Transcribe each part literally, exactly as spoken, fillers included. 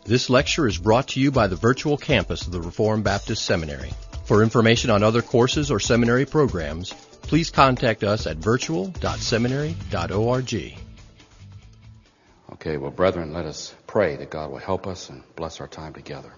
This lecture is brought to you by the virtual campus of the Reformed Baptist Seminary. For information on other courses or seminary programs, please contact us at virtual dot seminary dot org. Okay, well, brethren, let us pray that God will help us and bless our time together.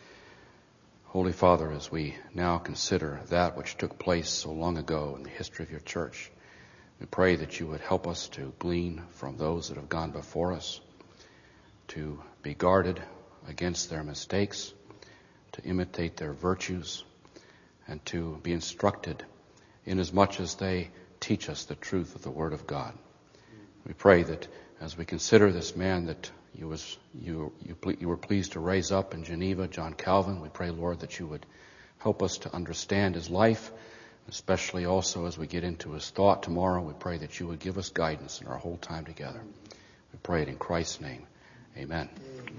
Holy Father, as we now consider that which took place so long ago in the history of your church, we pray that you would help us to glean from those that have gone before us, to be guarded against their mistakes, to imitate their virtues, and to be instructed inasmuch as they teach us the truth of the Word of God. We pray that as we consider this man that you, was, you, you, you were pleased to raise up in Geneva, John Calvin, we pray, Lord, that you would help us to understand his life, especially also as we get into his thought tomorrow. We pray that you would give us guidance in our whole time together. We pray it in Christ's name. Amen. Amen.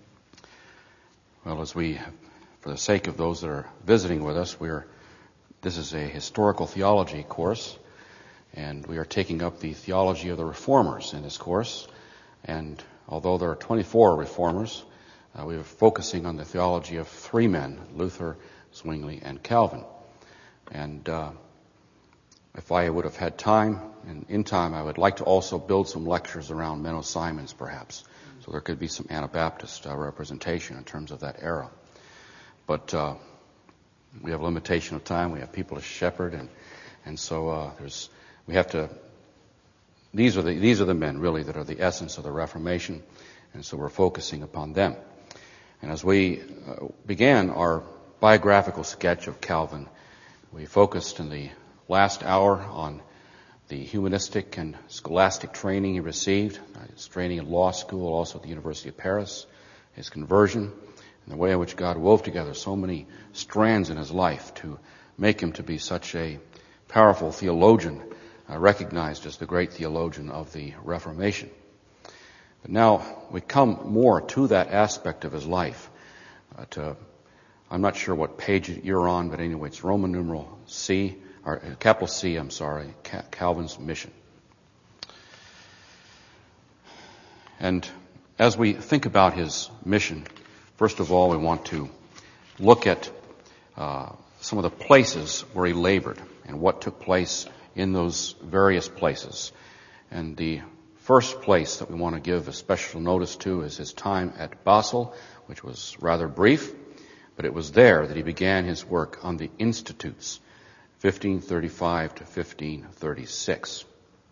Well, as we, for the sake of those that are visiting with us, we're this is a historical theology course, and we are taking up the theology of the Reformers in this course. And although there are twenty-four Reformers, uh, we are focusing on the theology of three men, Luther, Zwingli, and Calvin. And uh, if I would have had time, and in time, I would like to also build some lectures around Menno Simons, perhaps. So there could be some Anabaptist uh, representation in terms of that era. But uh, we have a limitation of time. We have people to shepherd, and and so uh, there's we have to. These are the these are the men really that are the essence of the Reformation, and so we're focusing upon them. And as we uh, began our biographical sketch of Calvin, we focused in the last hour on the humanistic and scholastic training he received, his training in law school, also at the University of Paris, his conversion, and the way in which God wove together so many strands in his life to make him to be such a powerful theologian, uh, recognized as the great theologian of the Reformation. But now we come more to that aspect of his life. Uh, to, I'm not sure what page you're on, but anyway, it's Roman numeral C, or capital C, I'm sorry, Calvin's mission. And as we think about his mission, first of all, we want to look at uh, some of the places where he labored and what took place in those various places. And the first place that we want to give a special notice to is his time at Basel, which was rather brief, but it was there that he began his work on the Institutes, fifteen thirty-five to fifteen thirty-six.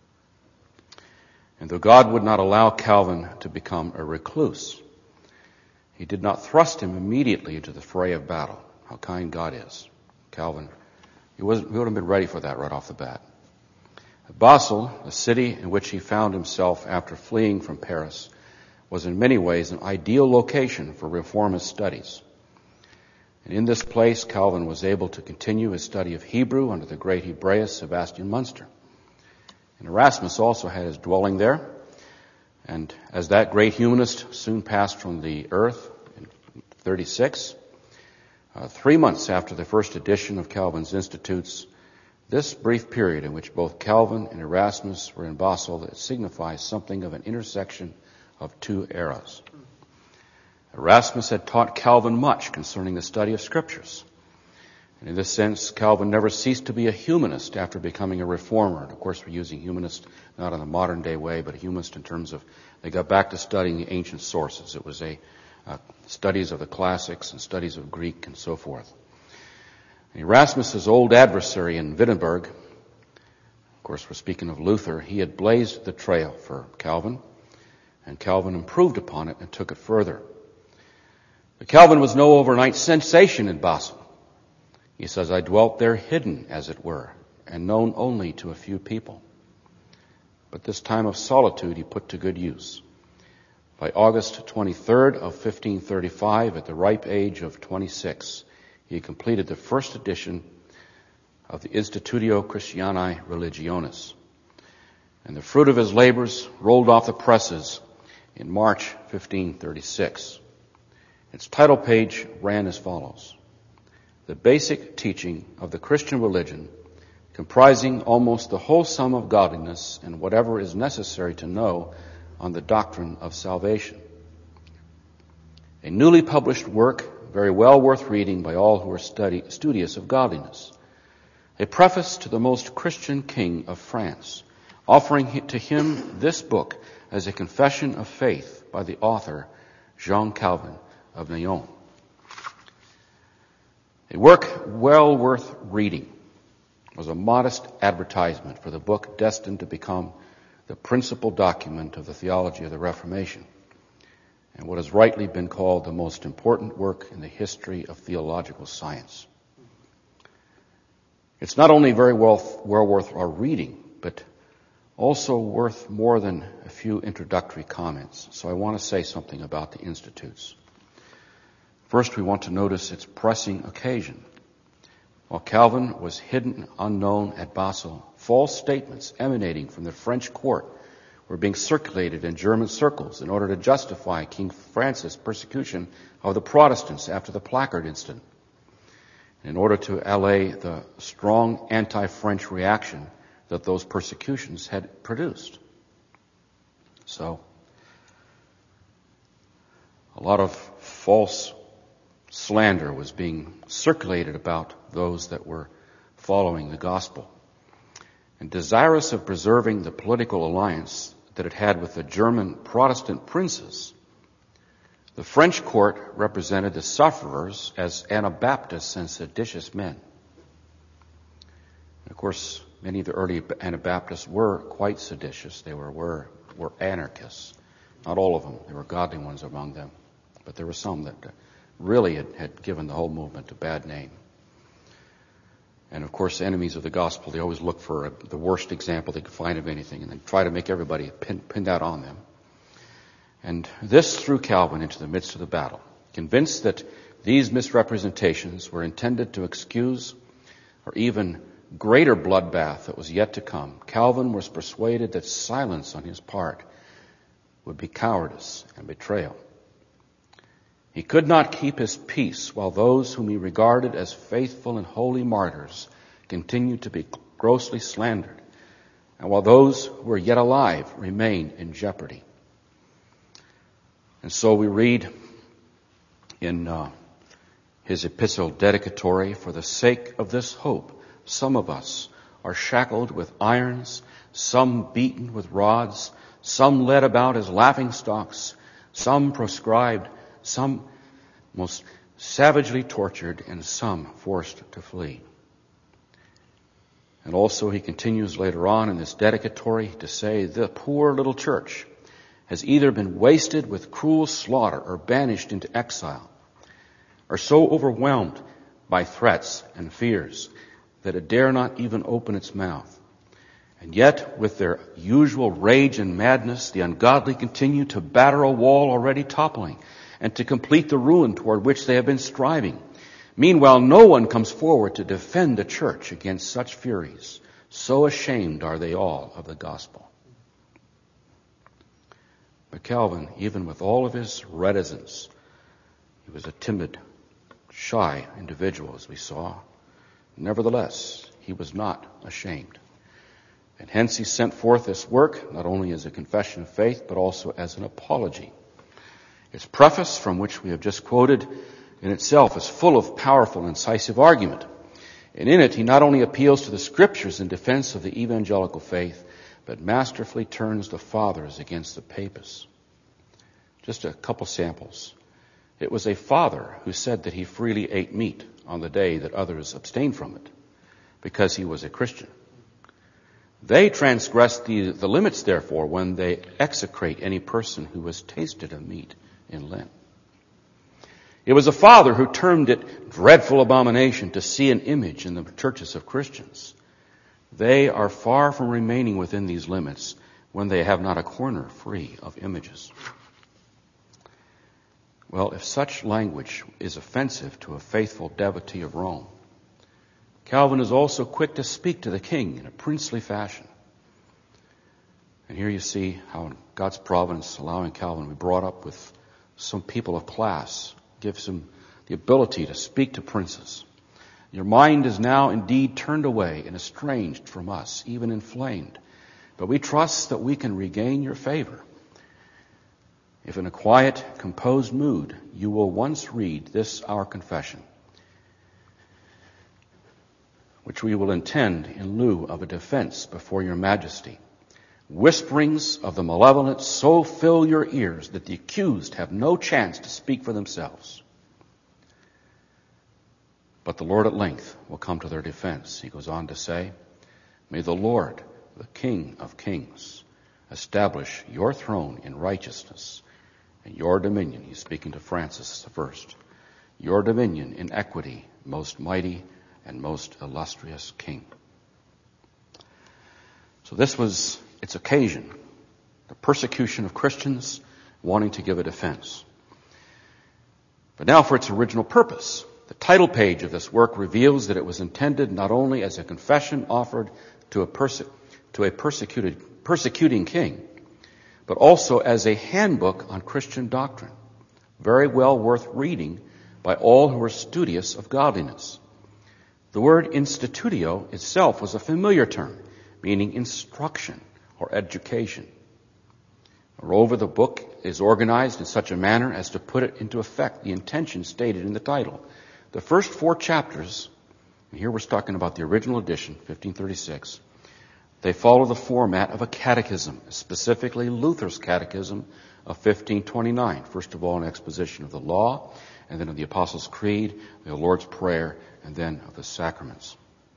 And though God would not allow Calvin to become a recluse, he did not thrust him immediately into the fray of battle. How kind God is. Calvin, he, wasn't, he wouldn't have been ready for that right off the bat. Basel, the city in which he found himself after fleeing from Paris, was in many ways an ideal location for reformist studies. And in this place, Calvin was able to continue his study of Hebrew under the great Hebraist Sebastian Munster. And Erasmus also had his dwelling there. And as that great humanist soon passed from the earth in thirty-six, uh, three months after the first edition of Calvin's Institutes, this brief period in which both Calvin and Erasmus were in Basel, that signifies something of an intersection of two eras. Erasmus had taught Calvin much concerning the study of Scriptures. And in this sense, Calvin never ceased to be a humanist after becoming a reformer. And of course, we're using humanist not in the modern day way, but a humanist in terms of they got back to studying the ancient sources. It was a uh, studies of the classics and studies of Greek and so forth. And Erasmus's old adversary in Wittenberg, of course, we're speaking of Luther, he had blazed the trail for Calvin, and Calvin improved upon it and took it further. But Calvin was no overnight sensation in Basel. He says, I dwelt there hidden, as it were, and known only to a few people. But this time of solitude he put to good use. By August twenty-third of fifteen thirty-five, at the ripe age of twenty-six, he completed the first edition of the Institutio Christianae Religionis. And the fruit of his labors rolled off the presses in March fifteen thirty-six. Its title page ran as follows: The basic teaching of the Christian religion, comprising almost the whole sum of godliness and whatever is necessary to know on the doctrine of salvation. A newly published work, very well worth reading by all who are study, studious of godliness. A preface to the most Christian king of France, offering to him this book as a confession of faith by the author, Jean Calvin of Nyon. A work well worth reading was a modest advertisement for the book destined to become the principal document of the theology of the Reformation, and what has rightly been called the most important work in the history of theological science. It's not only very well, well worth our reading, but also worth more than a few introductory comments. So I want to say something about the Institutes. First, we want to notice its pressing occasion. While Calvin was hidden, unknown at Basel, false statements emanating from the French court were being circulated in German circles in order to justify King Francis' persecution of the Protestants after the placard incident, in order to allay the strong anti-French reaction that those persecutions had produced. So, a lot of false slander was being circulated about those that were following the gospel. And desirous of preserving the political alliance that it had with the German Protestant princes, the French court represented the sufferers as Anabaptists and seditious men. And of course, many of the early Anabaptists were quite seditious. They were, were, were anarchists. Not all of them. There were godly ones among them. But there were some that really had, had given the whole movement a bad name. And of course, enemies of the gospel, they always look for a, the worst example they could find of anything, and then try to make everybody pin, pin that on them. And this threw Calvin into the midst of the battle, convinced that these misrepresentations were intended to excuse or even greater bloodbath that was yet to come. Calvin was persuaded that silence on his part would be cowardice and betrayal. He could not keep his peace while those whom he regarded as faithful and holy martyrs continued to be grossly slandered, and while those who were yet alive remained in jeopardy. And so we read in uh, his epistle dedicatory, "For the sake of this hope, some of us are shackled with irons, some beaten with rods, some led about as laughingstocks, some proscribed, some most savagely tortured, and some forced to flee." And also he continues later on in this dedicatory to say, "The poor little church has either been wasted with cruel slaughter or banished into exile, or so overwhelmed by threats and fears that it dare not even open its mouth. And yet, with their usual rage and madness, the ungodly continue to batter a wall already toppling, and to complete the ruin toward which they have been striving. Meanwhile, no one comes forward to defend the church against such furies. So ashamed are they all of the gospel." But Calvin, even with all of his reticence, he was a timid, shy individual, as we saw. Nevertheless, he was not ashamed. And hence he sent forth this work, not only as a confession of faith, but also as an apology. Its preface, from which we have just quoted, in itself is full of powerful and incisive argument. And in it, he not only appeals to the scriptures in defense of the evangelical faith, but masterfully turns the fathers against the papists. Just a couple samples. It was a father who said that he freely ate meat on the day that others abstained from it, because he was a Christian. They transgressed the, the limits, therefore, when they execrate any person who has tasted of meat in Lent. It was a father who termed it dreadful abomination to see an image in the churches of Christians. They are far from remaining within these limits when they have not a corner free of images. Well, if such language is offensive to a faithful devotee of Rome, Calvin is also quick to speak to the king in a princely fashion. And here you see how in God's providence, allowing Calvin to be brought up with some people of class, gives him the ability to speak to princes. "Your mind is now indeed turned away and estranged from us, even inflamed. But we trust that we can regain your favor, if in a quiet, composed mood you will once read this our confession, which we will intend in lieu of a defense before your majesty. Whisperings of the malevolent so fill your ears that the accused have no chance to speak for themselves. But the Lord at length will come to their defense. He goes on to say, may the Lord, the King of kings, establish your throne in righteousness and your dominion, he's speaking to Francis the First, your dominion in equity, most mighty and most illustrious King. So this was its occasion, the persecution of Christians wanting to give a defense. But now for its original purpose. The title page of this work reveals that it was intended not only as a confession offered to a, perse- to a persecuted, persecuting king, but also as a handbook on Christian doctrine, very well worth reading by all who are studious of godliness. The word institutio itself was a familiar term, meaning instruction or education. Moreover, the book is organized in such a manner as to put it into effect the intention stated in the title. The first four chapters, and here we're talking about the original edition, fifteen thirty-six, they follow the format of a catechism, specifically Luther's catechism of fifteen twenty-nine. First of all, an exposition of the law, and then of the Apostles' Creed, the Lord's Prayer, and then of the sacraments.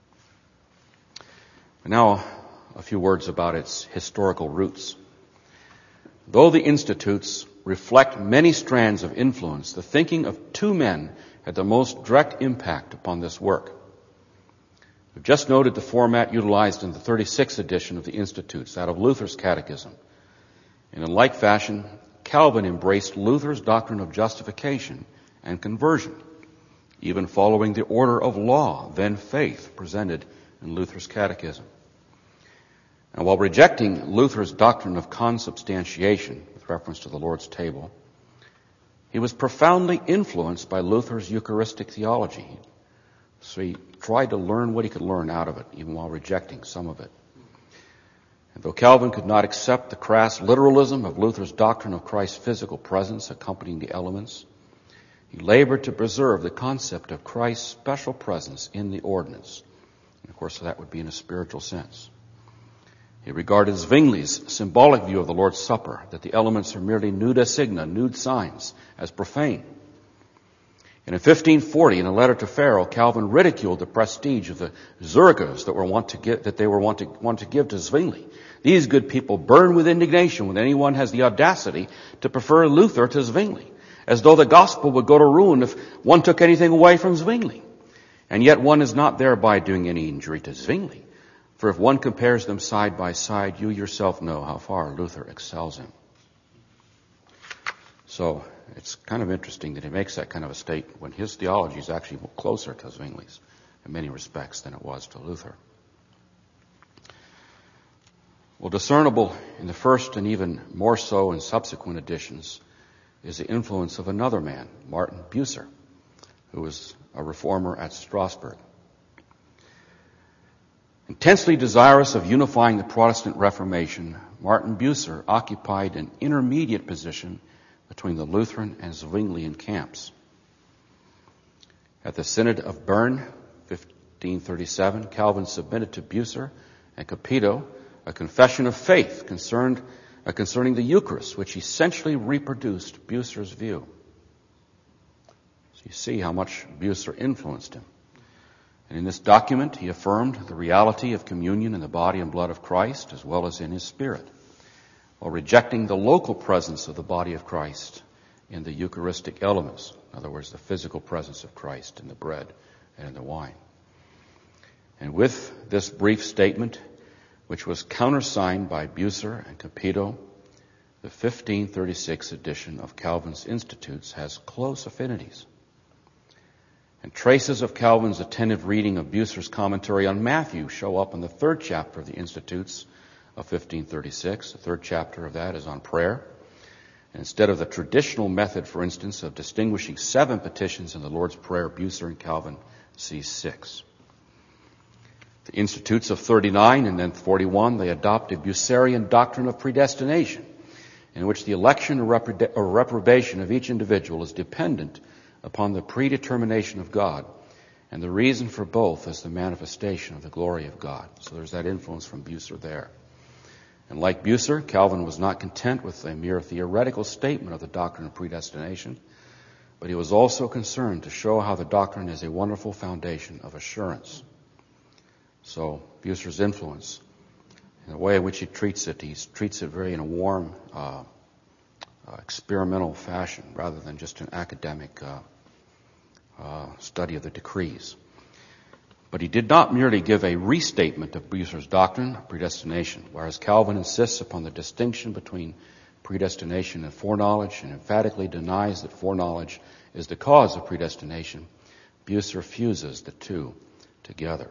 But now, a few words about its historical roots. Though the Institutes reflect many strands of influence, the thinking of two men had the most direct impact upon this work. We've just noted the format utilized in the thirty-sixth edition of the Institutes, that of Luther's Catechism. And in like fashion, Calvin embraced Luther's doctrine of justification and conversion, even following the order of law, then faith, presented in Luther's Catechism. And while rejecting Luther's doctrine of consubstantiation, with reference to the Lord's table, he was profoundly influenced by Luther's Eucharistic theology. So he tried to learn what he could learn out of it, even while rejecting some of it. And though Calvin could not accept the crass literalism of Luther's doctrine of Christ's physical presence accompanying the elements, he labored to preserve the concept of Christ's special presence in the ordinance. And of course, that would be in a spiritual sense. He regarded Zwingli's symbolic view of the Lord's Supper, that the elements are merely nuda signa, nude signs, as profane. And in fifteen forty, in a letter to Pharaoh, Calvin ridiculed the prestige of the Zergas that were want to give, that they were want to, want to give to Zwingli. These good people burn with indignation when anyone has the audacity to prefer Luther to Zwingli, as though the gospel would go to ruin if one took anything away from Zwingli. And yet one is not thereby doing any injury to Zwingli. For if one compares them side by side, you yourself know how far Luther excels him. So it's kind of interesting that he makes that kind of a statement when his theology is actually closer to Zwingli's in many respects than it was to Luther. Well, discernible in the first and even more so in subsequent editions is the influence of another man, Martin Bucer, who was a reformer at Strasbourg. Intensely desirous of unifying the Protestant Reformation, Martin Bucer occupied an intermediate position between the Lutheran and Zwinglian camps. At the Synod of Bern, fifteen thirty-seven, Calvin submitted to Bucer and Capito a confession of faith concerned, uh, concerning the Eucharist, which essentially reproduced Bucer's view. So you see how much Bucer influenced him. And in this document, he affirmed the reality of communion in the body and blood of Christ, as well as in his spirit, while rejecting the local presence of the body of Christ in the Eucharistic elements. In other words, the physical presence of Christ in the bread and in the wine. And with this brief statement, which was countersigned by Bucer and Capito, the fifteen thirty-six edition of Calvin's Institutes has close affinities. And traces of Calvin's attentive reading of Bucer's commentary on Matthew show up in the third chapter of the Institutes of fifteen thirty-six. The third chapter of that is on prayer. And instead of the traditional method, for instance, of distinguishing seven petitions in the Lord's Prayer, Bucer and Calvin see six. The Institutes of thirty-nine and then forty-one, they adopt a Bucerian doctrine of predestination. in which the election or, repro- or reprobation of each individual is dependent upon the predetermination of God, and the reason for both is the manifestation of the glory of God. So there's that influence from Bucer there. And like Bucer, Calvin was not content with a mere theoretical statement of the doctrine of predestination, but he was also concerned to show how the doctrine is a wonderful foundation of assurance. So Bucer's influence, in the way in which he treats it, he treats it very in a warm, uh, uh, experimental fashion, rather than just an academic uh, uh, study of the decrees. But he did not merely give a restatement of Bucer's doctrine of predestination, whereas Calvin insists upon the distinction between predestination and foreknowledge and emphatically denies that foreknowledge is the cause of predestination. Bucer fuses the two together.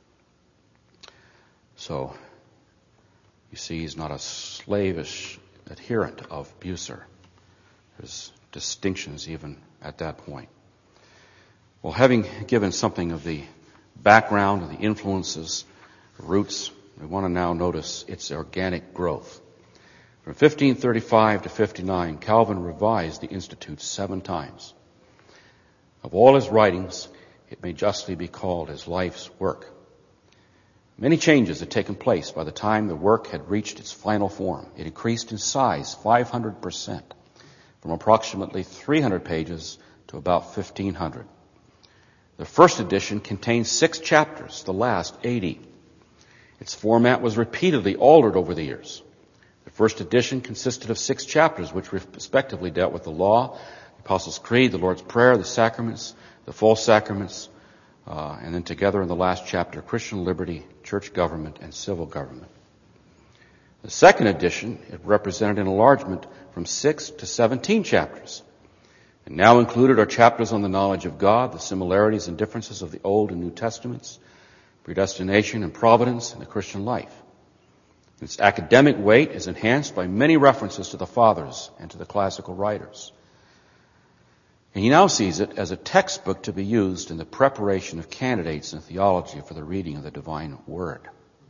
So, you see, he's not a slavish adherent of Bucer. There's distinctions even at that point. Well, having given something of the background of the influences, the roots, we want to now notice its organic growth. From fifteen thirty-five to fifty-nine, Calvin revised the Institutes seven times. Of all his writings, it may justly be called his life's work. Many changes had taken place by the time the work had reached its final form. It increased in size five hundred percent, from approximately three hundred pages to about fifteen hundred. The first edition contained six chapters, the last eighty. Its format was repeatedly altered over the years. The first edition consisted of six chapters, which respectively dealt with the law, the Apostles' Creed, the Lord's Prayer, the sacraments, the false sacraments, uh, and then together in the last chapter, Christian liberty, church government, and civil government. The second edition, it represented an enlargement from six to seventeen chapters. And now included are chapters on the knowledge of God, the similarities and differences of the Old and New Testaments, predestination and providence in the Christian life. Its academic weight is enhanced by many references to the Fathers and to the classical writers. And he now sees it as a textbook to be used in the preparation of candidates in theology for the reading of the divine Word.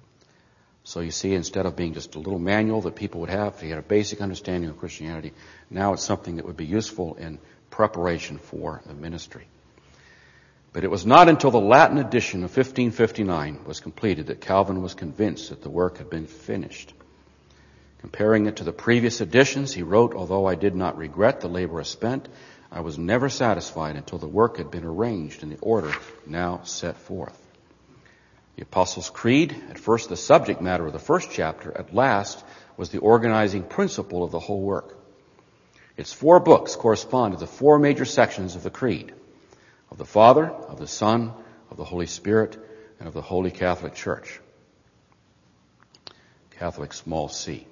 So you see, instead of being just a little manual that people would have to get a basic understanding of Christianity, now it's something that would be useful in preparation for the ministry. But it was not until the Latin edition of fifteen fifty-nine was completed that Calvin was convinced that the work had been finished. Comparing it to the previous editions, he wrote, "Although I did not regret the labor spent, I was never satisfied until the work had been arranged in the order now set forth." The Apostles' Creed, at first the subject matter of the first chapter, at last was the organizing principle of the whole work. Its four books correspond to the four major sections of the Creed: of the Father, of the Son, of the Holy Spirit, and of the Holy Catholic Church. Catholic small c.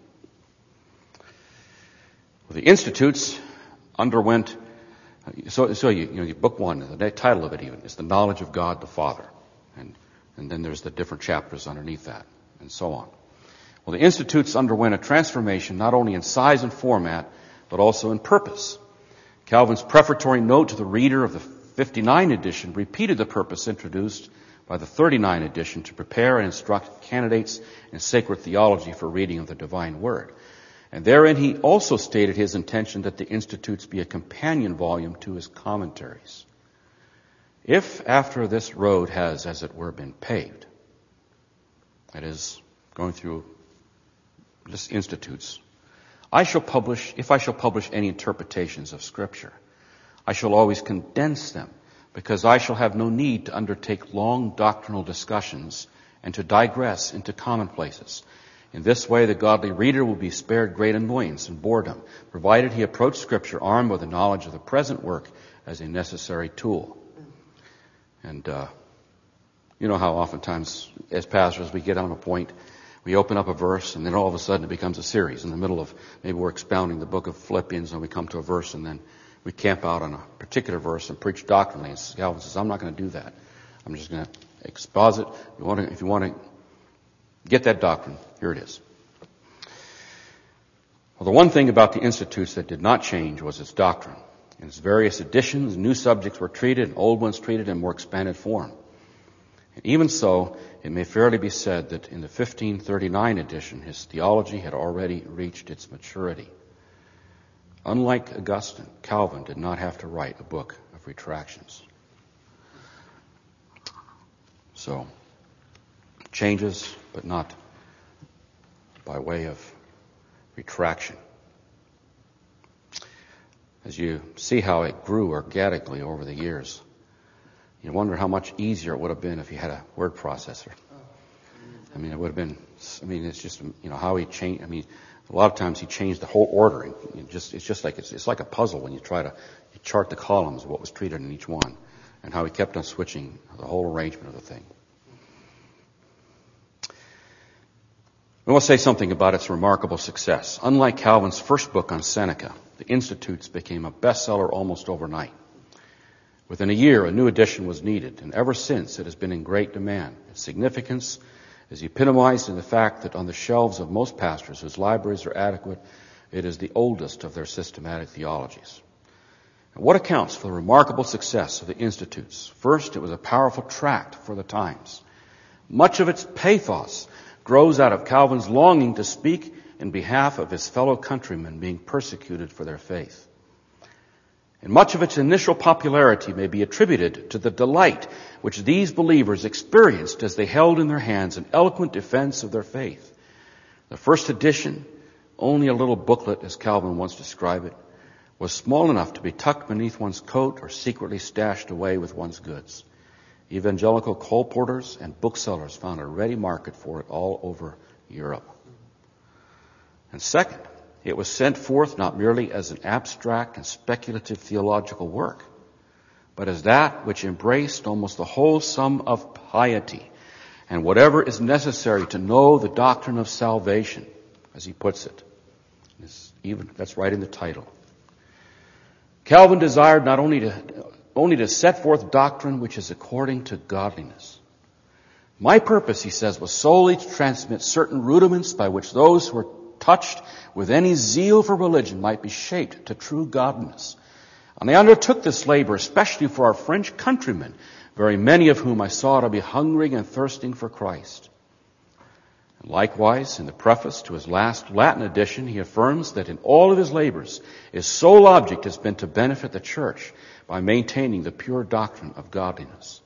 Well, the Institutes underwent, so, so you, you know, book one, the title of it even, is The Knowledge of God the Father. And, and then there's the different chapters underneath that, and so on. Well, the Institutes underwent a transformation not only in size and format, but also in purpose. Calvin's prefatory note to the reader of the fifty-nine edition repeated the purpose introduced by the thirty-nine edition to prepare and instruct candidates in sacred theology for reading of the divine Word. And therein he also stated his intention that the Institutes be a companion volume to his commentaries. If after this road has, as it were, been paved, that is, going through this Institutes, I shall publish, if I shall publish any interpretations of Scripture, I shall always condense them, because I shall have no need to undertake long doctrinal discussions and to digress into commonplaces. In this way, the godly reader will be spared great annoyance and boredom, provided he approach Scripture armed with the knowledge of the present work as a necessary tool. And uh, you know how oftentimes, as pastors, we get on a point, we open up a verse, and then all of a sudden it becomes a series. In the middle of, maybe we're expounding the book of Philippians, and we come to a verse, and then we camp out on a particular verse and preach doctrinally. And Calvin says, I'm not going to do that. I'm just going to exposit. If you want to, if you want to get that doctrine, here it is. Well, the one thing about the Institutes that did not change was its doctrine. In its various editions, new subjects were treated, and old ones treated in more expanded form. And even so, it may fairly be said that in the fifteen thirty-nine edition, his theology had already reached its maturity. Unlike Augustine, Calvin did not have to write a book of retractions. So, changes, but not by way of retraction. As you see how it grew organically over the years, you wonder how much easier it would have been if he had a word processor. I mean, it would have been, I mean, it's just, you know, how he changed, I mean, a lot of times he changed the whole ordering. It just, it's just like, it's, it's like a puzzle when you try to you chart the columns of what was treated in each one, and how he kept on switching the whole arrangement of the thing. I want to say something about its remarkable success. Unlike Calvin's first book on Seneca, the Institutes became a bestseller almost overnight. Within a year, a new edition was needed, and ever since it has been in great demand. Its significance is epitomized in the fact that on the shelves of most pastors whose libraries are adequate, it is the oldest of their systematic theologies. And what accounts for the remarkable success of the Institutes? First, it was a powerful tract for the times. Much of its pathos grows out of Calvin's longing to speak in behalf of his fellow countrymen being persecuted for their faith. And much of its initial popularity may be attributed to the delight which these believers experienced as they held in their hands an eloquent defense of their faith. The first edition, only a little booklet as Calvin once described it, was small enough to be tucked beneath one's coat or secretly stashed away with one's goods. Evangelical colporteurs and booksellers found a ready market for it all over Europe. And second, it was sent forth not merely as an abstract and speculative theological work, but as that which embraced almost the whole sum of piety and whatever is necessary to know the doctrine of salvation, as he puts it. It's even, that's right in the title. Calvin desired not only to, only to set forth doctrine which is according to godliness. My purpose, he says, was solely to transmit certain rudiments by which those who are touched with any zeal for religion might be shaped to true godliness. And I undertook this labor especially for our French countrymen, very many of whom I saw to be hungering and thirsting for Christ. And likewise, in the preface to his last Latin edition, he affirms that in all of his labors, his sole object has been to benefit the church by maintaining the pure doctrine of godliness.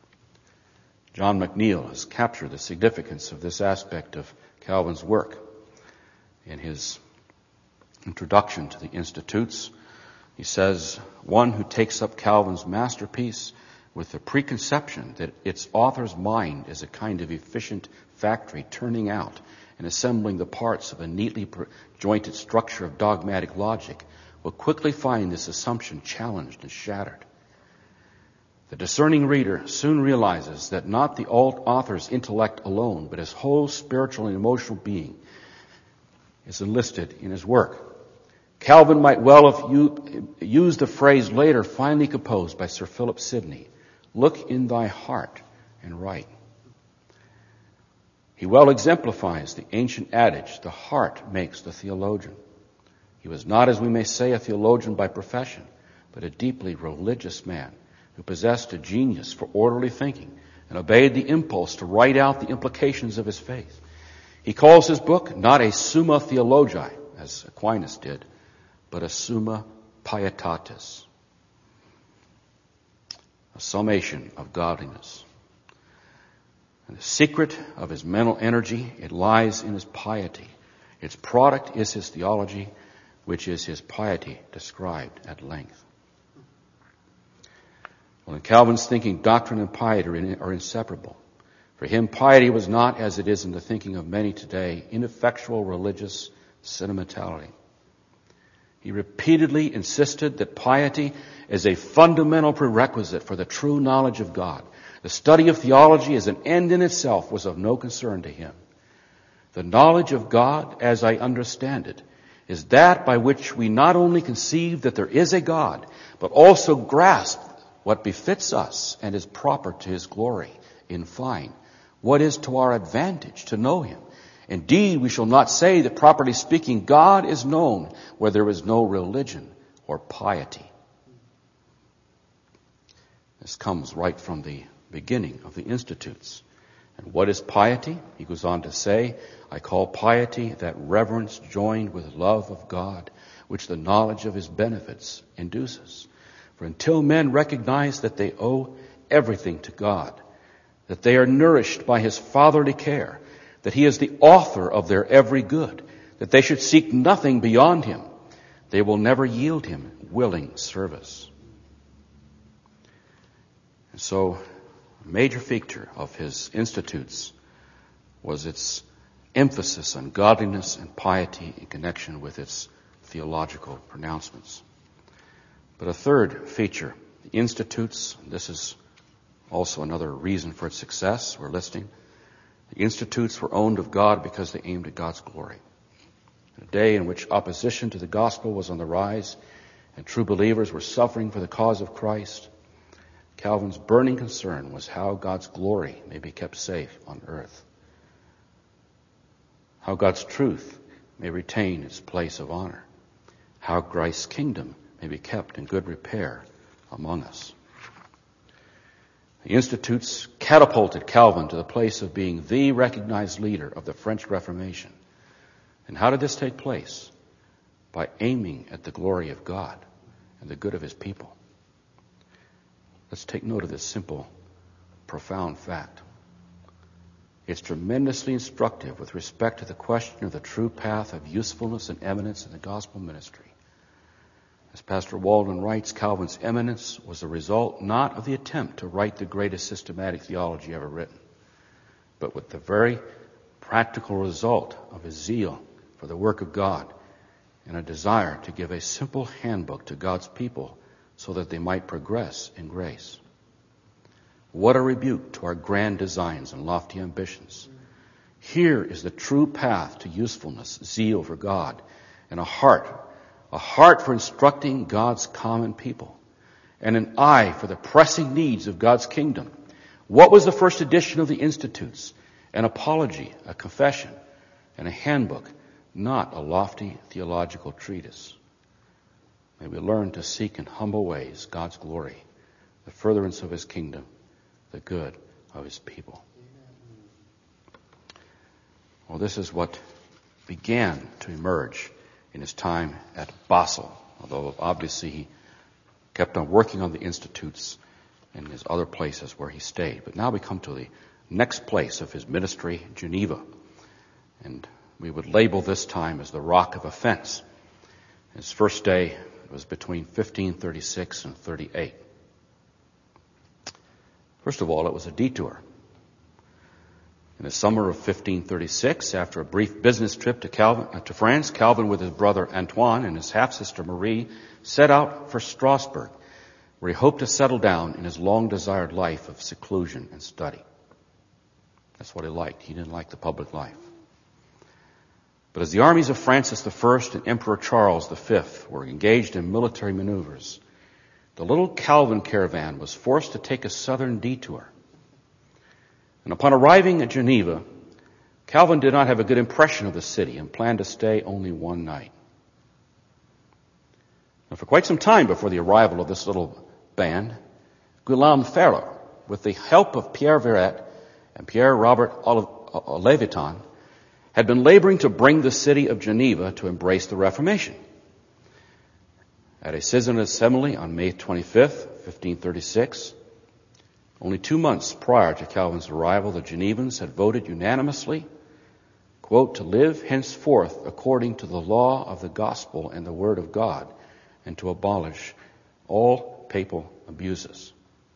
John McNeill has captured the significance of this aspect of Calvin's work in his introduction to the Institutes. He says, one who takes up Calvin's masterpiece with the preconception that its author's mind is a kind of efficient factory turning out and assembling the parts of a neatly jointed structure of dogmatic logic will quickly find this assumption challenged and shattered. The discerning reader soon realizes that not the author's intellect alone, but his whole spiritual and emotional being is enlisted in his work. Calvin might well have used the phrase later finally composed by Sir Philip Sidney, "Look in thy heart and write." He well exemplifies the ancient adage, the heart makes the theologian. He was not, as we may say, a theologian by profession, but a deeply religious man who possessed a genius for orderly thinking and obeyed the impulse to write out the implications of his faith. He calls his book not a Summa Theologiae, as Aquinas did, but a Summa Pietatis, a summation of godliness. And the secret of his mental energy, it lies in his piety. Its product is his theology, which is his piety described at length. Well, in Calvin's thinking, doctrine and piety are inseparable. For him, piety was not, as it is in the thinking of many today, ineffectual religious sentimentality. He repeatedly insisted that piety is a fundamental prerequisite for the true knowledge of God. The study of theology as an end in itself was of no concern to him. The knowledge of God, as I understand it, is that by which we not only conceive that there is a God, but also grasp what befits us and is proper to his glory. In fine, what is to our advantage to know him? Indeed, we shall not say that, properly speaking, God is known where there is no religion or piety. This comes right from the beginning of the Institutes. And what is piety? He goes on to say, I call piety that reverence joined with love of God, which the knowledge of his benefits induces. For until men recognize that they owe everything to God, that they are nourished by his fatherly care, that he is the author of their every good, that they should seek nothing beyond him, they will never yield him willing service. And so, a major feature of his Institutes was its emphasis on godliness and piety in connection with its theological pronouncements. But a third feature, the Institutes, this is also another reason for its success we're listing. The Institutes were owned of God because they aimed at God's glory. In a day in which opposition to the gospel was on the rise and true believers were suffering for the cause of Christ, Calvin's burning concern was how God's glory may be kept safe on earth, how God's truth may retain its place of honor, how Christ's kingdom may be kept in good repair among us. The Institutes catapulted Calvin to the place of being the recognized leader of the French Reformation. And how did this take place? By aiming at the glory of God and the good of his people. Let's take note of this simple, profound fact. It's tremendously instructive with respect to the question of the true path of usefulness and eminence in the gospel ministry. As Pastor Walden writes, Calvin's eminence was the result not of the attempt to write the greatest systematic theology ever written, but with the very practical result of his zeal for the work of God and a desire to give a simple handbook to God's people so that they might progress in grace. What a rebuke to our grand designs and lofty ambitions. Here is the true path to usefulness, zeal for God, and a heart, a heart for instructing God's common people, and an eye for the pressing needs of God's kingdom. What was the first edition of the Institutes? An apology, a confession, and a handbook, not a lofty theological treatise. May we learn to seek in humble ways God's glory, the furtherance of his kingdom, the good of his people. Well, this is what began to emerge in his time at Basel, although obviously he kept on working on the Institutes in his other places where he stayed. But now we come to the next place of his ministry, Geneva. And we would label this time as the Rock of Offense. His first day was between fifteen thirty-six and thirty-eight. First of all, it was a detour. In the summer of fifteen thirty-six, after a brief business trip to, Calvin, uh, to France, Calvin with his brother Antoine and his half-sister Marie set out for Strasbourg, where he hoped to settle down in his long-desired life of seclusion and study. That's what he liked. He didn't like the public life. But as the armies of Francis the First and Emperor Charles the Fifth were engaged in military maneuvers, the little Calvin caravan was forced to take a southern detour. And upon arriving at Geneva, Calvin did not have a good impression of the city and planned to stay only one night. Now, for quite some time before the arrival of this little band, Guillaume Farel, with the help of Pierre Viret and Pierre Robert Levitan, had been laboring to bring the city of Geneva to embrace the Reformation. At a Synod assembly on May twenty-fifth, fifteen thirty-six, only two months prior to Calvin's arrival, the Genevans had voted unanimously, quote, to live henceforth according to the law of the gospel and the word of God, and to abolish all papal abuses.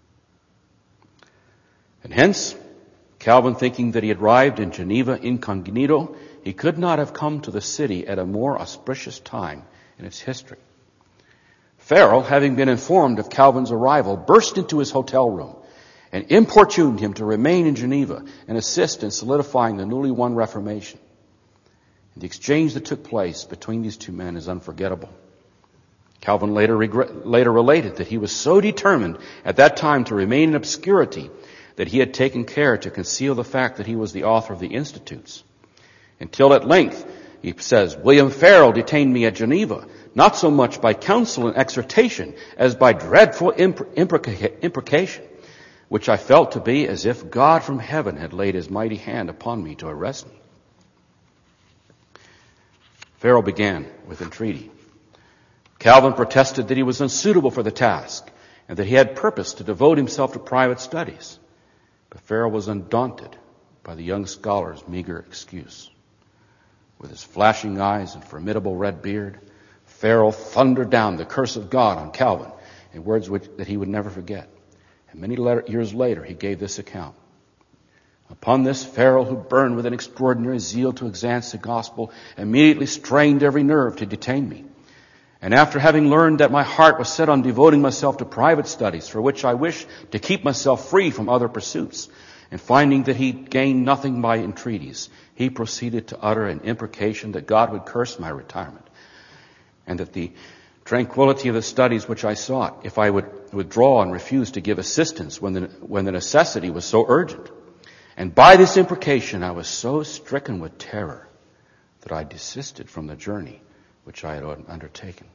And hence, Calvin, thinking that he had arrived in Geneva incognito, he could not have come to the city at a more auspicious time in its history. Farel, having been informed of Calvin's arrival, burst into his hotel room and importuned him to remain in Geneva and assist in solidifying the newly won Reformation. And the exchange that took place between these two men is unforgettable. Calvin later, regret, later related that he was so determined at that time to remain in obscurity that he had taken care to conceal the fact that he was the author of the Institutes. Until at length, he says, William Farel detained me at Geneva, not so much by counsel and exhortation as by dreadful impreca- imprecation, which I felt to be as if God from heaven had laid his mighty hand upon me to arrest me. Farel began with entreaty. Calvin protested that he was unsuitable for the task and that he had purpose to devote himself to private studies. But Farel was undaunted by the young scholar's meager excuse. With his flashing eyes and formidable red beard, Farel thundered down the curse of God on Calvin in words which, that he would never forget. And many letter, years later, he gave this account. Upon this, Farel, who burned with an extraordinary zeal to advance the gospel, immediately strained every nerve to detain me. And after having learned that my heart was set on devoting myself to private studies, for which I wished to keep myself free from other pursuits, and finding that he gained nothing by entreaties, he proceeded to utter an imprecation that God would curse my retirement, and that the tranquility of the studies which I sought, if I would withdraw and refuse to give assistance when the, when the necessity was so urgent. And by this imprecation I was so stricken with terror that I desisted from the journey which I had undertaken.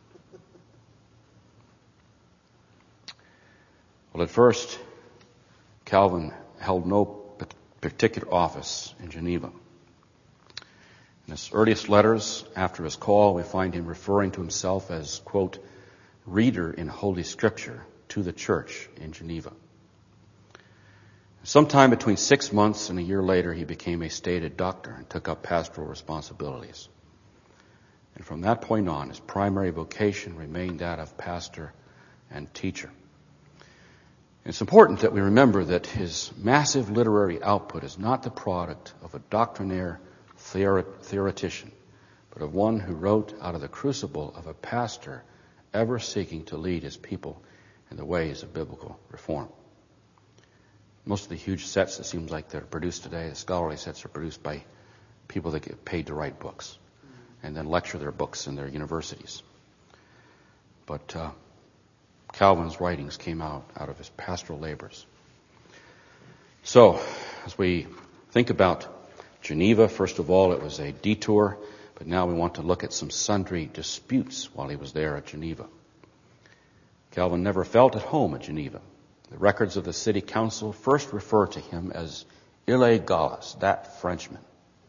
Well, at first, Calvin held no particular office in Geneva. In his earliest letters after his call, we find him referring to himself as, quote, reader in Holy Scripture to the church in Geneva. Sometime between six months and a year later, he became a stated doctor and took up pastoral responsibilities. And from that point on, his primary vocation remained that of pastor and teacher. It's important that we remember that his massive literary output is not the product of a doctrinaire theoretician, but of one who wrote out of the crucible of a pastor ever seeking to lead his people in the ways of biblical reform. Most of the huge sets, it seems like they're produced today, the scholarly sets are produced by people that get paid to write books and then lecture their books in their universities. But uh, Calvin's writings came out out of his pastoral labors. So, as we think about Geneva, first of all, it was a detour, but now we want to look at some sundry disputes while he was there at Geneva. Calvin never felt at home at Geneva. The records of the city council first refer to him as Ille Gallus, that Frenchman.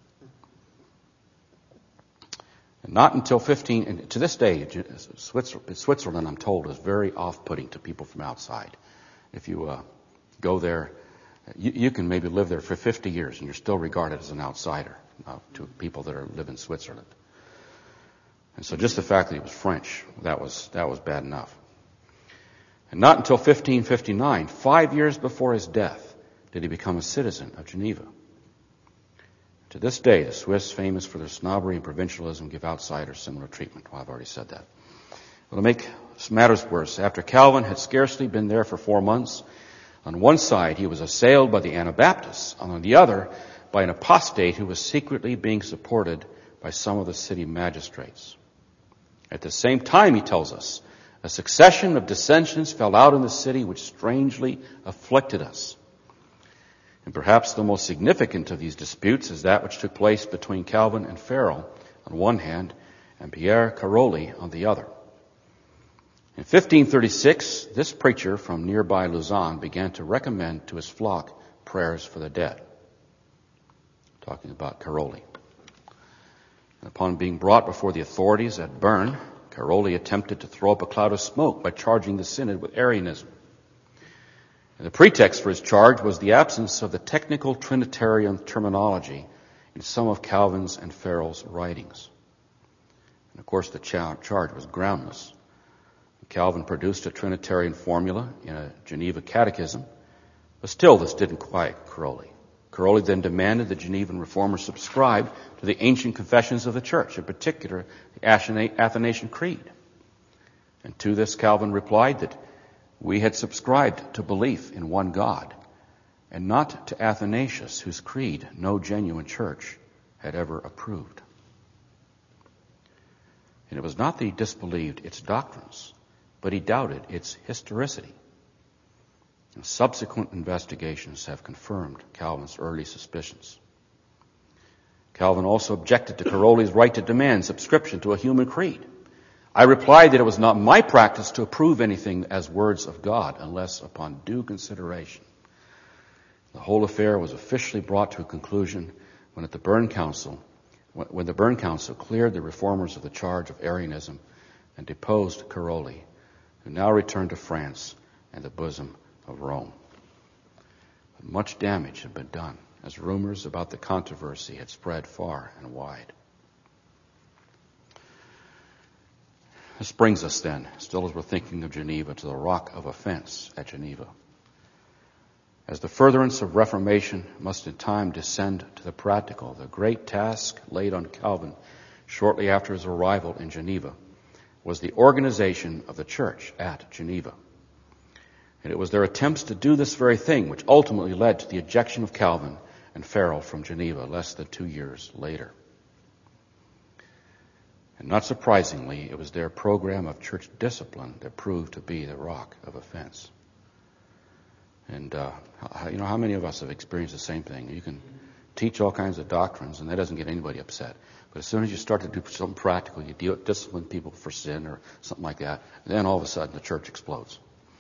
And not until fifteen, and to this day, Switzerland, I'm told, is very off-putting to people from outside. If you uh, go there, you, you can maybe live there for fifty years and you're still regarded as an outsider uh, to people that are, live in Switzerland. And so just the fact that he was French, that was, that was bad enough. And not until fifteen fifty-nine, five years before his death, did he become a citizen of Geneva. To this day, the Swiss, famous for their snobbery and provincialism, give outsiders similar treatment. Well, I've already said that. Well, to make matters worse, after Calvin had scarcely been there for four months, on one side he was assailed by the Anabaptists, and on the other by an apostate who was secretly being supported by some of the city magistrates. At the same time, he tells us, a succession of dissensions fell out in the city which strangely afflicted us. And perhaps the most significant of these disputes is that which took place between Calvin and Farel on one hand and Pierre Caroli on the other. In fifteen thirty-six, this preacher from nearby Lausanne began to recommend to his flock prayers for the dead. Talking about Caroli. And upon being brought before the authorities at Bern, Caroli attempted to throw up a cloud of smoke by charging the synod with Arianism. And the pretext for his charge was the absence of the technical Trinitarian terminology in some of Calvin's and Farel's writings. And of course, the charge was groundless. Calvin produced a Trinitarian formula in a Geneva catechism, but still this didn't quiet Caroli. Caroli then demanded the Genevan reformers subscribe to the ancient confessions of the church, in particular the Athanasian Creed. And to this Calvin replied that we had subscribed to belief in one God, and not to Athanasius, whose creed no genuine church had ever approved. And it was not that he disbelieved its doctrines, but he doubted its historicity. And subsequent investigations have confirmed Calvin's early suspicions. Calvin also objected to Caroli's right to demand subscription to a human creed. I replied that it was not my practice to approve anything as words of God unless upon due consideration. The whole affair was officially brought to a conclusion when at the Bern Council, when the Bern Council cleared the reformers of the charge of Arianism and deposed Caroli, who now returned to France and the bosom of Rome. But much damage had been done, as rumors about the controversy had spread far and wide. This brings us then, still as we're thinking of Geneva, to the rock of offense at Geneva. As the furtherance of Reformation must in time descend to the practical, the great task laid on Calvin shortly after his arrival in Geneva was the organization of the church at Geneva. And it was their attempts to do this very thing which ultimately led to the ejection of Calvin and Farel from Geneva less than two years later. And not surprisingly, it was their program of church discipline that proved to be the rock of offense. And, uh, you know, how many of us have experienced the same thing? You can teach all kinds of doctrines, and that doesn't get anybody upset. But as soon as you start to do something practical, you deal, discipline people for sin or something like that, then all of a sudden the church explodes.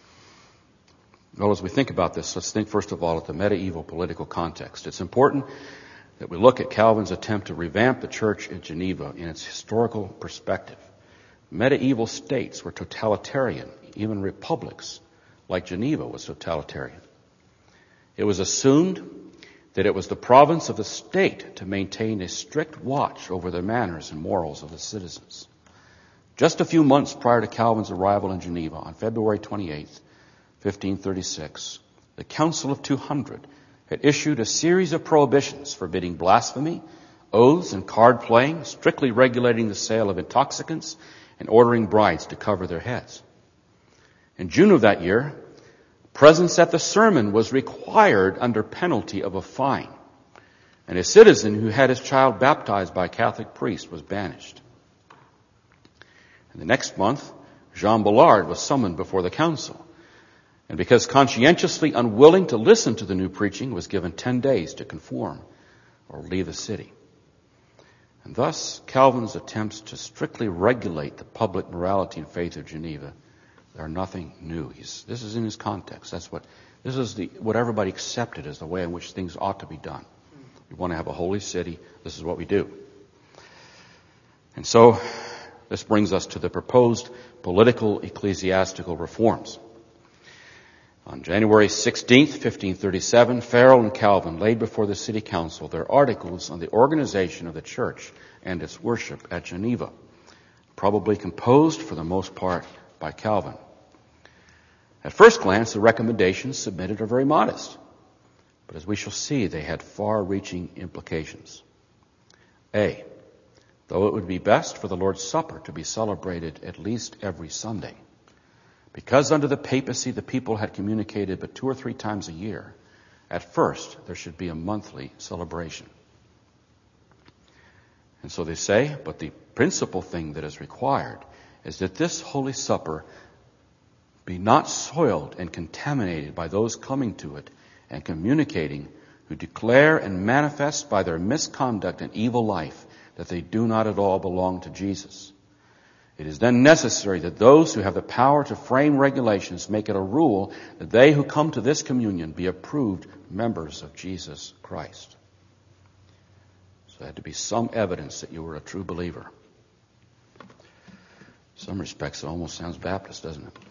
Well, as we think about this, let's think first of all at the medieval political context. It's important that we look at Calvin's attempt to revamp the church in Geneva in its historical perspective. Medieval states were totalitarian, even republics like Geneva was totalitarian. It was assumed that it was the province of the state to maintain a strict watch over the manners and morals of the citizens. Just a few months prior to Calvin's arrival in Geneva, on February twenty-eighth, fifteen thirty-six, the Council of two hundred had issued a series of prohibitions forbidding blasphemy, oaths, and card playing, strictly regulating the sale of intoxicants, and ordering brides to cover their heads. In June of that year, presence at the sermon was required under penalty of a fine, and a citizen who had his child baptized by a Catholic priest was banished. And the next month, Jean Ballard was summoned before the council, and because conscientiously unwilling to listen to the new preaching, was given ten days to conform or leave the city. And thus, Calvin's attempts to strictly regulate the public morality and faith of Geneva are nothing new. He's, this is in his context. That's what this is the what everybody accepted as the way in which things ought to be done. We want to have a holy city. This is what we do. And so, this brings us to the proposed political ecclesiastical reforms. On January sixteenth, fifteen thirty-seven, Farel and Calvin laid before the city council their articles on the organization of the church and its worship at Geneva, probably composed for the most part by Calvin. At first glance, the recommendations submitted are very modest, but as we shall see, they had far-reaching implications. A, though it would be best for the Lord's Supper to be celebrated at least every Sunday, because under the papacy the people had communicated but two or three times a year, at first there should be a monthly celebration. And so they say, but the principal thing that is required is that this Holy Supper be not soiled and contaminated by those coming to it and communicating, who declare and manifest by their misconduct and evil life that they do not at all belong to Jesus. It is then necessary that those who have the power to frame regulations make it a rule that they who come to this communion be approved members of Jesus Christ. So there had to be some evidence that you were a true believer. In some respects, it almost sounds Baptist, doesn't it?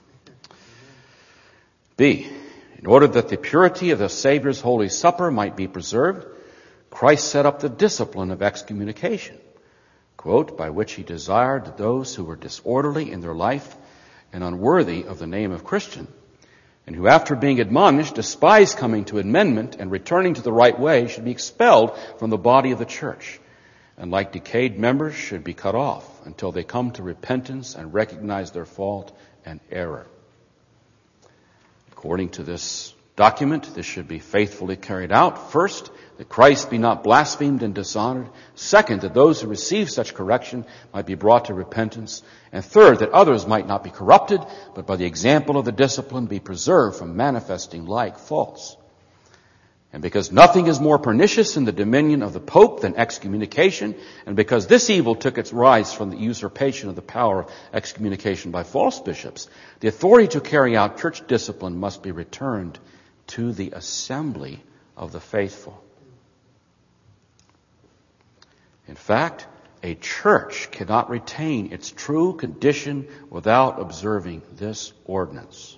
B, in order that the purity of the Savior's Holy Supper might be preserved, Christ set up the discipline of excommunication, quote, by which he desired that those who were disorderly in their life and unworthy of the name of Christian, and who after being admonished despise coming to amendment and returning to the right way, should be expelled from the body of the church, and like decayed members should be cut off until they come to repentance and recognize their fault and error. According to this document, this should be faithfully carried out. First, that Christ be not blasphemed and dishonored. Second, that those who receive such correction might be brought to repentance. And third, that others might not be corrupted, but by the example of the discipline be preserved from manifesting like faults. And because nothing is more pernicious in the dominion of the Pope than excommunication, and because this evil took its rise from the usurpation of the power of excommunication by false bishops, the authority to carry out church discipline must be returned to the assembly of the faithful. In fact, a church cannot retain its true condition without observing this ordinance.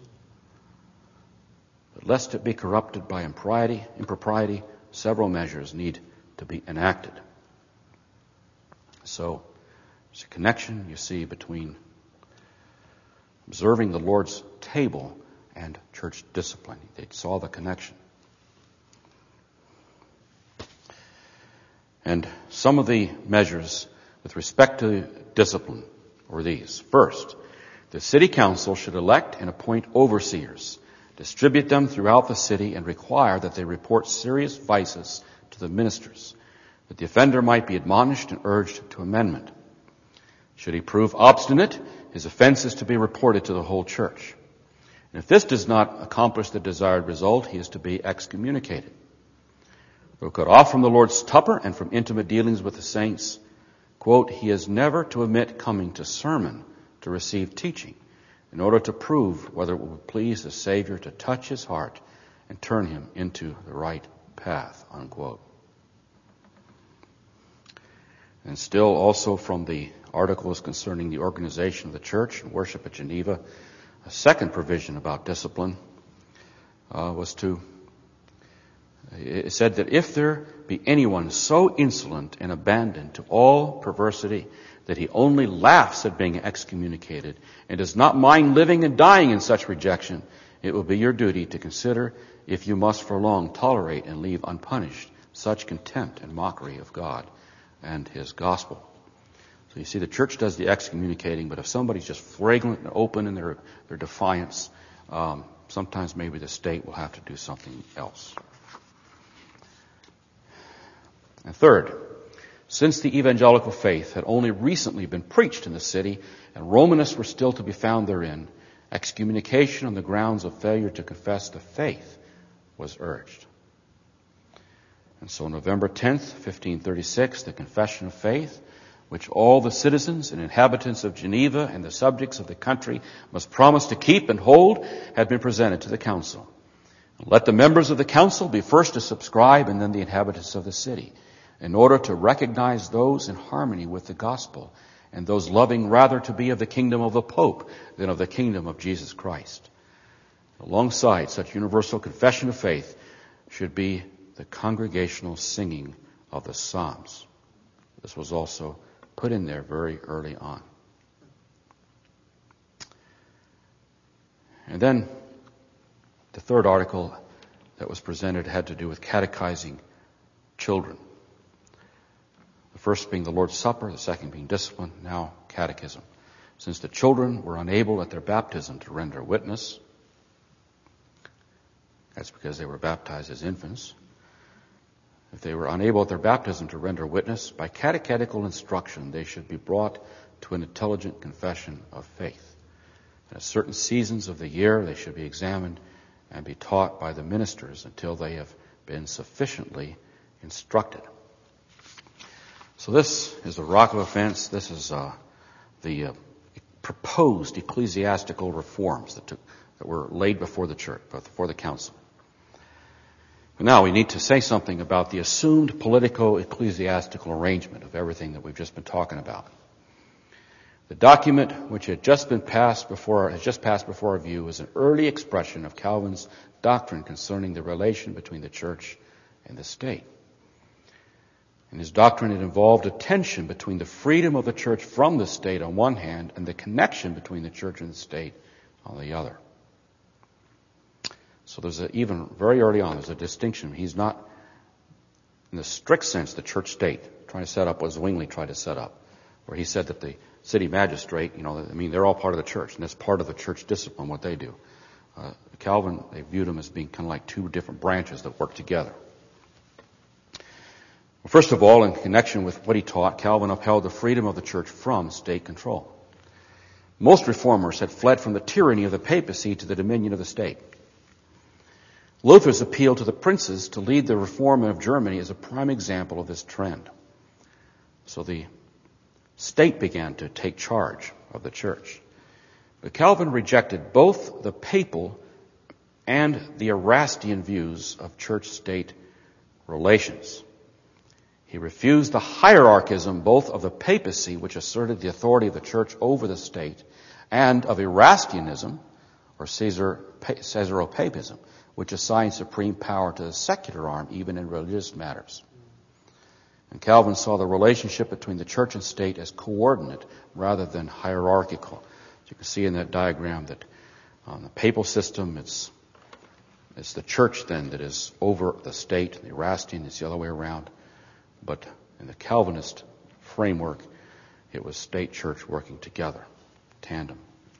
But lest it be corrupted by impropriety, impropriety, several measures need to be enacted. So, there's a connection, you see, between observing the Lord's table and church discipline. They saw the connection. And some of the measures with respect to discipline were these. First, the city council should elect and appoint overseers, distribute them throughout the city, and require that they report serious vices to the ministers, that the offender might be admonished and urged to amendment. Should he prove obstinate, his offense is to be reported to the whole church. And if this does not accomplish the desired result, he is to be excommunicated. Though cut off from the Lord's Supper and from intimate dealings with the saints, quote, he is never to omit coming to sermon to receive teaching, in order to prove whether it will please the Savior to touch his heart and turn him into the right path, unquote. And still also from the articles concerning the organization of the church and worship at Geneva, a second provision about discipline uh, was to, it said that if there be anyone so insolent and abandoned to all perversity that he only laughs at being excommunicated and does not mind living and dying in such rejection, it will be your duty to consider if you must for long tolerate and leave unpunished such contempt and mockery of God and his gospel. So you see, the church does the excommunicating, but if somebody's just flagrant and open in their, their defiance, um, sometimes maybe the state will have to do something else. And third, since the evangelical faith had only recently been preached in the city and Romanists were still to be found therein, excommunication on the grounds of failure to confess the faith was urged. And so November tenth, fifteen thirty-six, the Confession of Faith, which all the citizens and inhabitants of Geneva and the subjects of the country must promise to keep and hold, had been presented to the council. Let the members of the council be first to subscribe and then the inhabitants of the city, in order to recognize those in harmony with the gospel and those loving rather to be of the kingdom of the Pope than of the kingdom of Jesus Christ. Alongside such universal confession of faith should be the congregational singing of the Psalms. This was also put in there very early on. And then the third article that was presented had to do with catechizing children. The first being the Lord's Supper, the second being discipline, now catechism. Since the children were unable at their baptism to render witness, that's because they were baptized as infants. If they were unable at their baptism to render witness, by catechetical instruction they should be brought to an intelligent confession of faith. At certain seasons of the year they should be examined and be taught by the ministers until they have been sufficiently instructed. So this is the rock of offense. This is uh, the uh, proposed ecclesiastical reforms that, took, that were laid before the church, before the council. But now we need to say something about the assumed politico-ecclesiastical arrangement of everything that we've just been talking about. The document which had just been passed before, has just passed before our view is an early expression of Calvin's doctrine concerning the relation between the church and the state. In his doctrine, it involved a tension between the freedom of the church from the state on one hand and the connection between the church and the state on the other. So there's a, even very early on, there's a distinction. He's not, in the strict sense, the church state, trying to set up what Zwingli tried to set up, where he said that the city magistrate, you know, I mean, they're all part of the church, and that's part of the church discipline, what they do. Uh, Calvin, they viewed them as being kind of like two different branches that work together. Well, first of all, in connection with what he taught, Calvin upheld the freedom of the church from state control. Most reformers had fled from the tyranny of the papacy to the dominion of the state. Luther's appeal to the princes to lead the reform of Germany is a prime example of this trend. So the state began to take charge of the church. But Calvin rejected both the papal and the Erastian views of church-state relations. He refused the hierarchism both of the papacy, which asserted the authority of the church over the state, and of Erastianism, or Caesar, Caesaropapism, which assigned supreme power to the secular arm, even in religious matters. And Calvin saw the relationship between the church and state as coordinate rather than hierarchical. As you can see in that diagram that on the papal system, it's it's the church then that is over the state. The Erastian is the other way around. But in the Calvinist framework, it was state-church working together, tandem.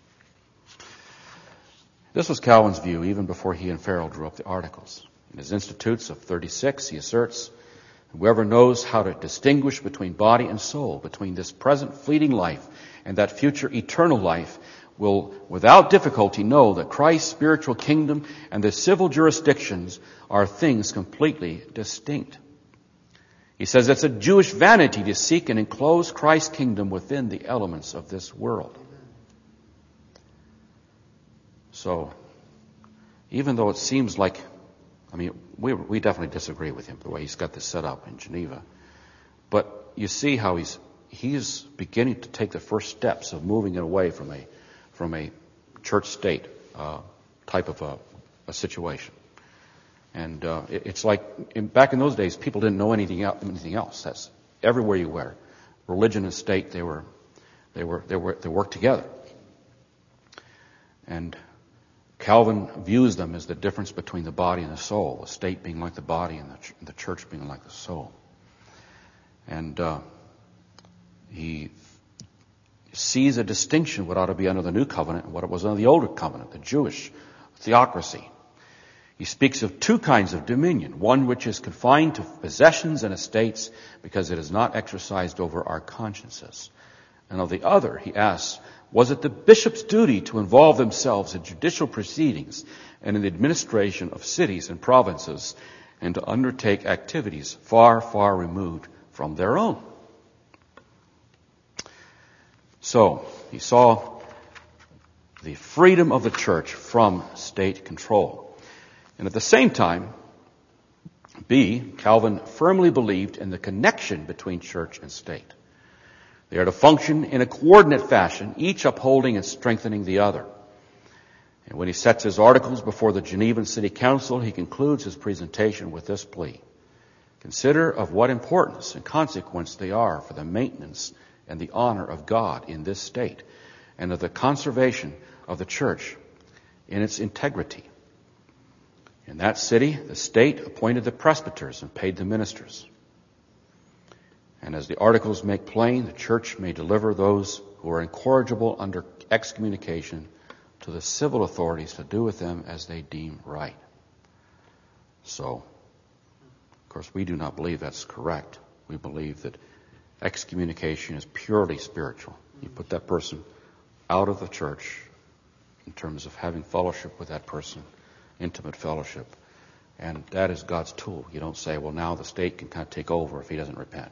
This was Calvin's view even before he and Farrell drew up the Articles. In his Institutes of thirty-six, he asserts, whoever knows how to distinguish between body and soul, between this present fleeting life and that future eternal life, will without difficulty know that Christ's spiritual kingdom and the civil jurisdictions are things completely distinct. He says it's a Jewish vanity to seek and enclose Christ's kingdom within the elements of this world. So, even though it seems like, I mean, we we definitely disagree with him, the way he's got this set up in Geneva. But you see how he's he's beginning to take the first steps of moving it away from a from a church-state uh, type of a, a situation. And uh, it, it's like in, back in those days, people didn't know anything else. Anything else. That's everywhere you were. Religion and state, they were they were they were they worked together. And Calvin views them as the difference between the body and the soul, the state being like the body and the, ch- the church being like the soul. And uh, he sees a distinction what ought to be under the new covenant and what it was under the older covenant, the Jewish theocracy. He speaks of two kinds of dominion, one which is confined to possessions and estates because it is not exercised over our consciences. And of the other, he asks, was it the bishop's duty to involve themselves in judicial proceedings and in the administration of cities and provinces and to undertake activities far, far removed from their own? So, he saw the freedom of the church from state control. And at the same time, B, Calvin firmly believed in the connection between church and state. They are to function in a coordinate fashion, each upholding and strengthening the other. And when he sets his articles before the Genevan City Council, he concludes his presentation with this plea. Consider of what importance and consequence they are for the maintenance and the honor of God in this state, and of the conservation of the church in its integrity. In that city, the state appointed the presbyters and paid the ministers. And as the articles make plain, the church may deliver those who are incorrigible under excommunication to the civil authorities to do with them as they deem right. So, of course, we do not believe that's correct. We believe that excommunication is purely spiritual. You put that person out of the church in terms of having fellowship with that person, intimate fellowship. And that is God's tool. You don't say, well, now the state can kind of take over if he doesn't repent.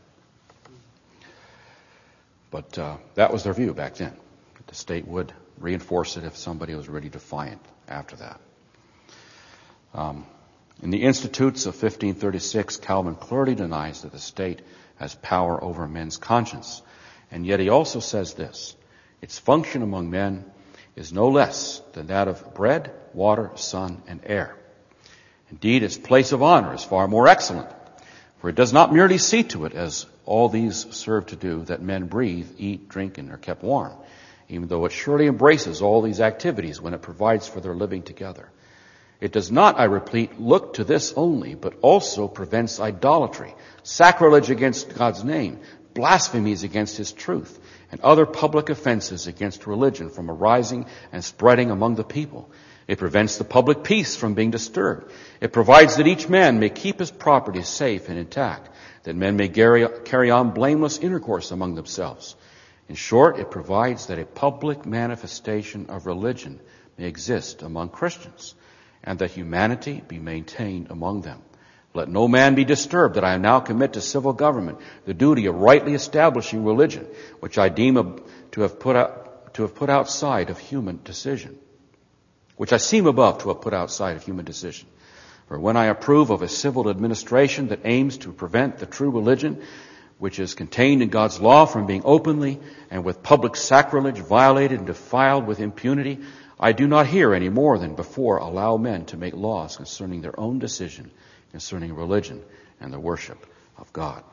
But uh, that was their view back then. The state would reinforce it if somebody was really defiant after that. Um, in the Institutes of fifteen thirty-six, Calvin clearly denies that the state has power over men's conscience. And yet he also says this, its function among men is no less than that of bread, water, sun, and air. Indeed, its place of honor is far more excellent, for it does not merely see to it, as all these serve to do, that men breathe, eat, drink, and are kept warm, even though it surely embraces all these activities when it provides for their living together. It does not, I repeat, look to this only, but also prevents idolatry, sacrilege against God's name, blasphemies against his truth, and other public offenses against religion from arising and spreading among the people. It prevents the public peace from being disturbed. It provides that each man may keep his property safe and intact, that men may carry on blameless intercourse among themselves. In short, it provides that a public manifestation of religion may exist among Christians, and that humanity be maintained among them. Let no man be disturbed that I now commit to civil government the duty of rightly establishing religion, which I deem to have put out, to have put outside of human decision, which I seem above to have put outside of human decision. For when I approve of a civil administration that aims to prevent the true religion, which is contained in God's law, from being openly and with public sacrilege violated and defiled with impunity, I do not here any more than before allow men to make laws concerning their own decision, concerning religion and the worship of God.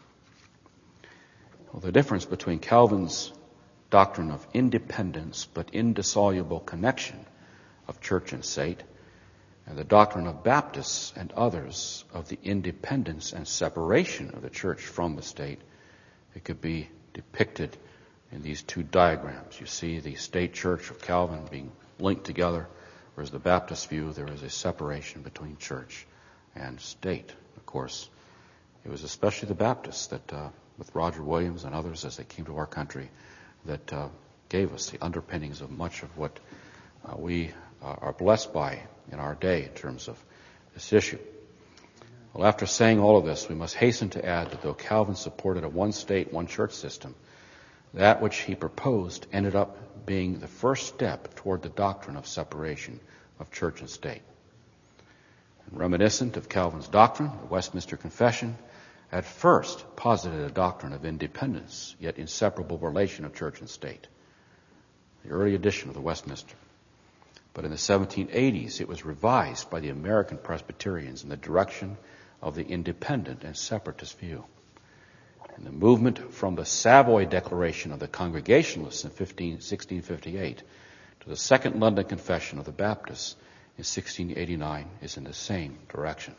Well, the difference between Calvin's doctrine of independence but indissoluble connection of church and state, and the doctrine of Baptists and others of the independence and separation of the church from the state, it could be depicted in these two diagrams. You see the state church of Calvin being linked together, whereas the Baptist view, there is a separation between church and state. Of course, it was especially the Baptists that, uh, with Roger Williams and others as they came to our country, that uh, gave us the underpinnings of much of what uh, we uh, are blessed by in our day in terms of this issue. Well, after saying all of this, we must hasten to add that though Calvin supported a one-state, one-church system, that which he proposed ended up being the first step toward the doctrine of separation of church and state. And reminiscent of Calvin's doctrine, the Westminster Confession at first posited a doctrine of independence, yet inseparable relation of church and state, the early edition of the Westminster. But in the seventeen eighties, it was revised by the American Presbyterians in the direction of the independent and separatist view. And the movement from the Savoy Declaration of the Congregationalists in sixteen fifty-eight to the Second London Confession of the Baptists in sixteen eighty-nine is in the same direction.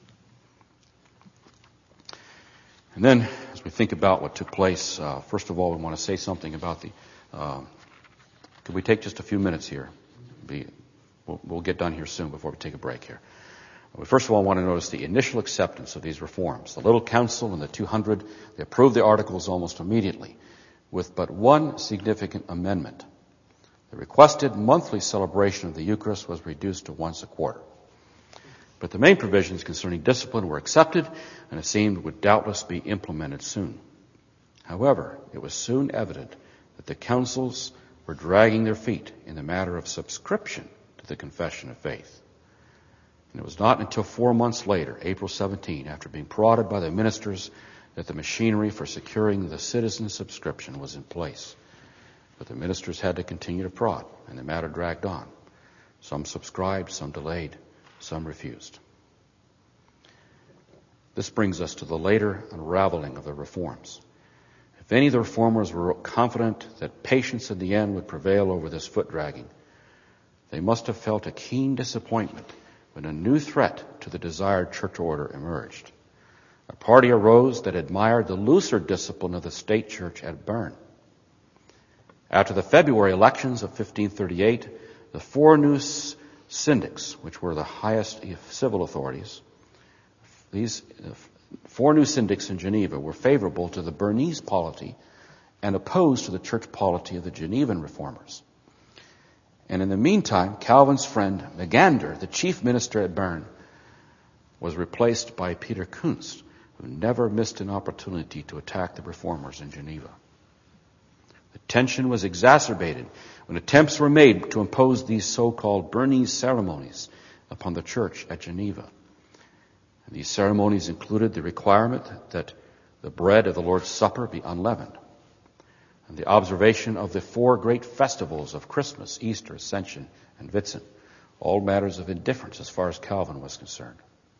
And then, as we think about what took place, uh, first of all, we want to say something about the... Uh, could we take just a few minutes here? Be, we'll, we'll get done here soon before we take a break here. We first of all want to notice the initial acceptance of these reforms. The Little Council and the two hundred, they approved the articles almost immediately, with but one significant amendment. The requested monthly celebration of the Eucharist was reduced to once a quarter. But the main provisions concerning discipline were accepted, and it seemed would doubtless be implemented soon. However, it was soon evident that the councils were dragging their feet in the matter of subscription to the Confession of Faith. And it was not until four months later, April seventeenth, after being prodded by the ministers, that the machinery for securing the citizen subscription was in place. But the ministers had to continue to prod, and the matter dragged on. Some subscribed, some delayed, some refused. This brings us to the later unraveling of the reforms. If any of the reformers were confident that patience in the end would prevail over this foot-dragging, they must have felt a keen disappointment when a new threat to the desired church order emerged. A party arose that admired the looser discipline of the state church at Bern. After the February elections of fifteen thirty-eight, the four new syndics, which were the highest civil authorities, these four new syndics in Geneva were favorable to the Bernese polity and opposed to the church polity of the Genevan reformers. And in the meantime, Calvin's friend Megander, the chief minister at Bern, was replaced by Peter Kunst, who never missed an opportunity to attack the reformers in Geneva. The tension was exacerbated when attempts were made to impose these so-called Bernese ceremonies upon the church at Geneva. And these ceremonies included the requirement that the bread of the Lord's Supper be unleavened, and the observation of the four great festivals of Christmas, Easter, Ascension, and Whitsun, all matters of indifference as far as Calvin was concerned.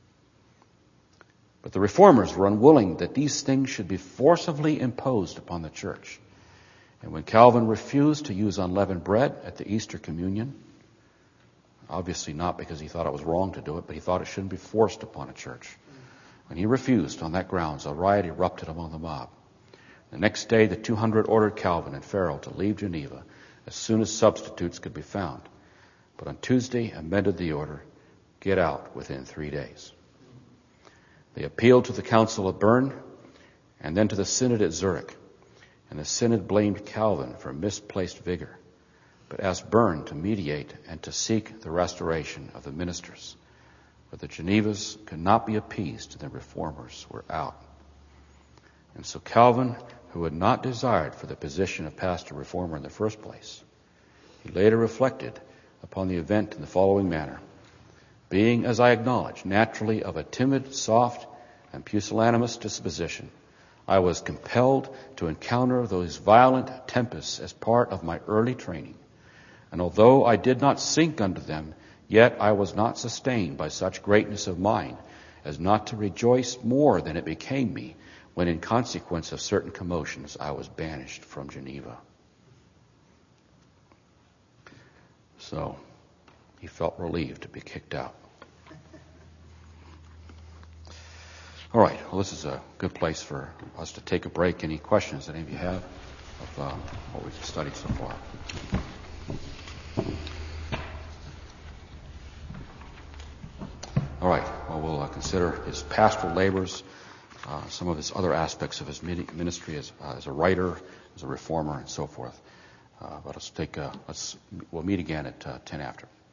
But the reformers were unwilling that these things should be forcibly imposed upon the church. And when Calvin refused to use unleavened bread at the Easter communion, obviously not because he thought it was wrong to do it, but he thought it shouldn't be forced upon a church. When he refused on that grounds, a riot erupted among the mob. The next day, the two hundred ordered Calvin and Farel to leave Geneva as soon as substitutes could be found. But on Tuesday, amended the order, get out within three days. They appealed to the Council of Bern and then to the Synod at Zurich. And the Synod blamed Calvin for misplaced vigor, but asked Bern to mediate and to seek the restoration of the ministers. But the Genevas could not be appeased, and the reformers were out. And so Calvin, who had not desired for the position of pastor reformer in the first place, he later reflected upon the event in the following manner. Being, as I acknowledge, naturally of a timid, soft, and pusillanimous disposition, I was compelled to encounter those violent tempests as part of my early training. And although I did not sink under them, yet I was not sustained by such greatness of mind as not to rejoice more than it became me when, in consequence of certain commotions, I was banished from Geneva. So he felt relieved to be kicked out. All right, well, this is a good place for us to take a break. Any questions that any of you have of uh, what we've studied so far? All right, well, we'll uh, consider his pastoral labors, uh, some of his other aspects of his ministry as, uh, as a writer, as a reformer, and so forth. Uh, but let's take a, let's, we'll meet again at uh, ten after.